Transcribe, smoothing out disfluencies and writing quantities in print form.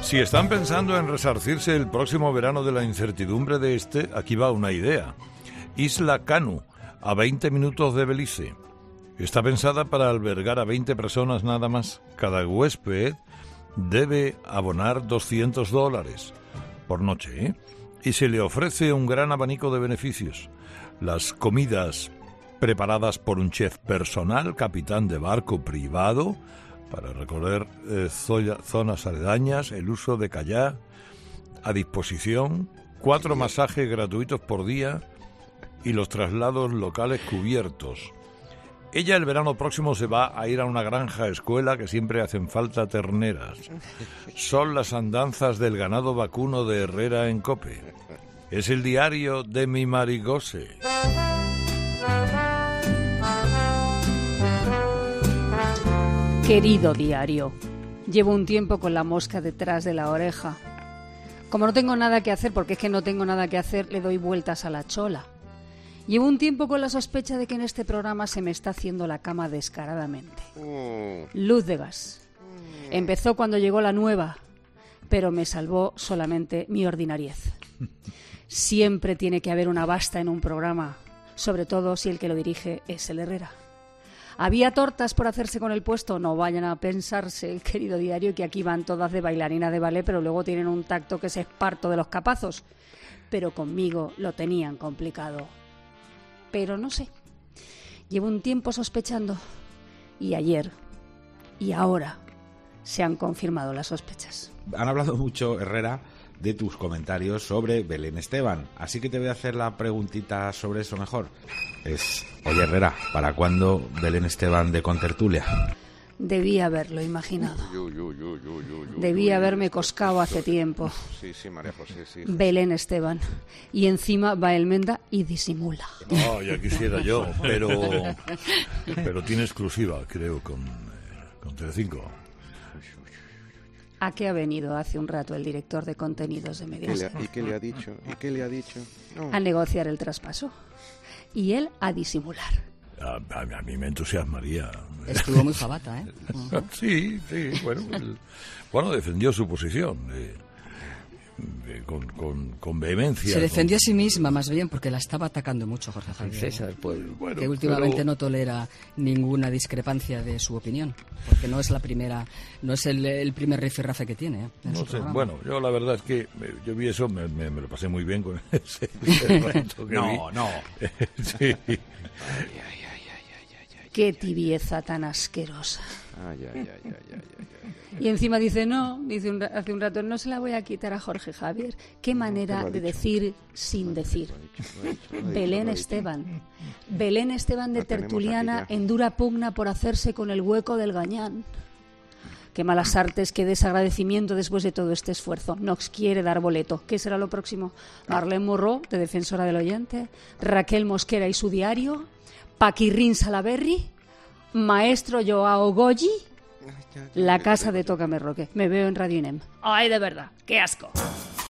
Si están pensando en resarcirse el próximo verano de la incertidumbre de aquí va una idea. Isla Canu, a 20 minutos de Belice. Está pensada para albergar a 20 personas nada más. Cada huésped debe abonar $200 por noche, ¿eh? Y se le ofrece un gran abanico de beneficios. Las comidas preparadas por un chef personal, capitán de barco privado, para recorrer zonas aledañas, el uso de kayak a disposición, 4 masajes gratuitos por día y los traslados locales cubiertos. Ella el verano próximo se va a ir a una granja escuela que siempre hacen falta terneras. Son las andanzas del ganado vacuno de Herrera en Cope. Es el diario de mi Marigose. Querido diario, llevo un tiempo con la mosca detrás de la oreja. Como no tengo nada que hacer, porque es que no tengo nada que hacer, le doy vueltas a la chola. Llevo un tiempo con la sospecha de que en este programa se me está haciendo la cama descaradamente. Luz de gas. Empezó cuando llegó la nueva, pero me salvó solamente mi ordinariez. Siempre tiene que haber una basta en un programa, sobre todo si el que lo dirige es el Herrera. ¿Había tortas por hacerse con el puesto? No vayan a pensarse, querido diario, que aquí van todas de bailarina de ballet, pero luego tienen un tacto que es esparto de los capazos. Pero conmigo lo tenían complicado. Pero no sé. Llevo un tiempo sospechando. Y ayer, y ahora, se han confirmado las sospechas. Han hablado mucho, Herrera, de tus comentarios sobre Belén Esteban. Así que te voy a hacer la preguntita sobre eso mejor. Oye, Herrera, ¿para cuándo Belén Esteban de Contertulia? Debí haberlo imaginado. Debí haberme coscado hace tiempo. Sí, María José, sí. Belén Esteban. Y encima va Elmenda y disimula. No, ya quisiera yo, pero tiene exclusiva, creo, con Telecinco. ¿A qué ha venido hace un rato el director de contenidos de Mediaset? ¿Y qué le ha dicho? No. A negociar el traspaso. Y él a disimular. A mí me entusiasmaría. Estuvo muy jabata, ¿eh? Sí, bueno, defendió su posición con vehemencia. Se defendió a sí misma, más bien, porque la estaba atacando mucho Jorge Javier. César, pues, bueno, que últimamente no tolera ninguna discrepancia de su opinión, porque no es la primera, no es el primer rifirrafe que tiene. No sé, bueno, yo la verdad es que yo vi eso, me lo pasé muy bien con ese rato que vi. No. Sí. Qué tibieza tan asquerosa. Ay. Y encima dice hace un rato, no se la voy a quitar a Jorge Javier. Qué manera de decir sin decir. Belén Esteban de Tertuliana en dura pugna por hacerse con el hueco del Gañán. Qué malas artes, qué desagradecimiento después de todo este esfuerzo. Nox quiere dar boleto. ¿Qué será lo próximo? Marlene Morró, de Defensora del Oyente, Raquel Mosquera y su diario, Paquirrín Salaberry, Maestro Joao Goyi, La Casa de Tócame Roque. Me veo en Radio INEM. ¡Ay, de verdad! ¡Qué asco!